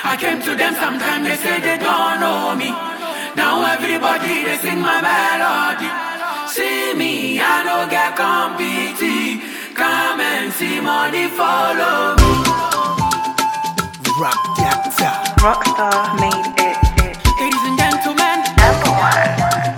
I came to them sometime, they say they don't know me. Now everybody, they sing my melody. See me, I don't get compete. Come and see money follow me. Rap Doctor. Rockstar made it. Ladies and gentlemen, Number one.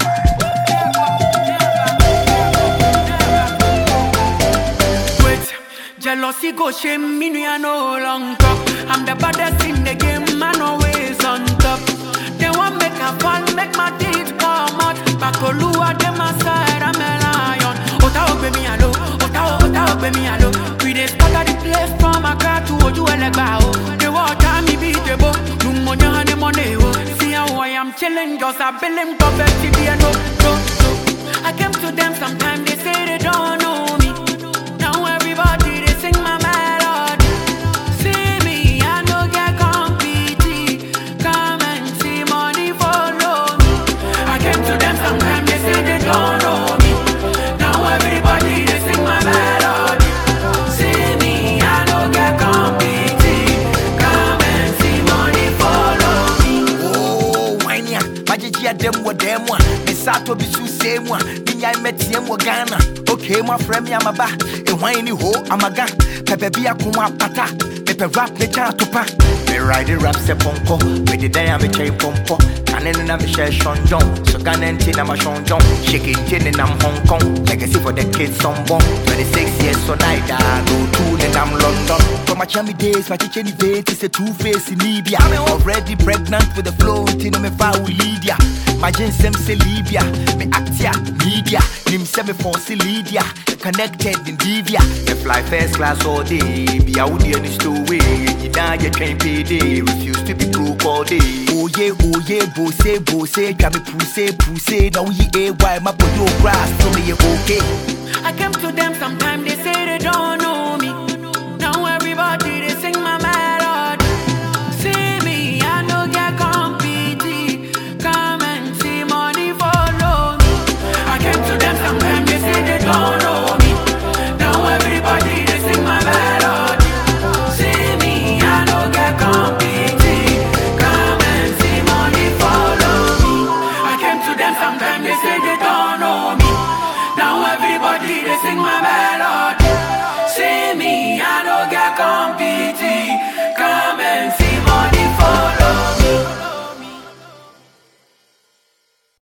wait, jealousy go shame me, no, I no long talk. I'm the baddest in the game, man always on top. They want make a fall, make my teeth come out. Bakolua, them my side, I'm a lion. Ota obe mi alo, ota obe mi alo. We dey scatter the place from Accra to Ojuelegba. They want me beat the boat, no money, honey, money. See how I am chilling, just a billion perfect TV, no. I came to them sometime, they say they don't know me. Now everybody, they sing my melody. See me, I no get compete. Come and see money follow me. I came to them sometime, they say they don't know me. Now everybody, they sing my melody. See me, I no get compete. Come and see money follow me. Oh, wanya, majiji dem wo dem wa. Misato bisu same one. Binya metiem wo Ghana. Okay, my friend me amaba. E wine ho amaga. Pepe bia kuma pata. Pepe rap me cha topa. Me ride the rap se ponko. Me the day am chain pompo. Kanen na me share Sean John. So Ghana na ma Sean John. Shaking tin in am Hong Kong. Legacy for the kids some born. 26 years so neither. No two in am London. From my chummy days, my kitchen event is a two-face in Libya. I'm already pregnant with the flow. Tino me fa with Lydia. My ginsem say Libya. Me actia media. Nim se me for Lydia. Connected in Divya. They fly first class all day. Be out in the stowaway. You die, you can't pay day. Refuse to be broke all day. Oh yeah, bose. Can me pussy. Now ye why my boy grass. So me okay. I came to them sometime, they say they don't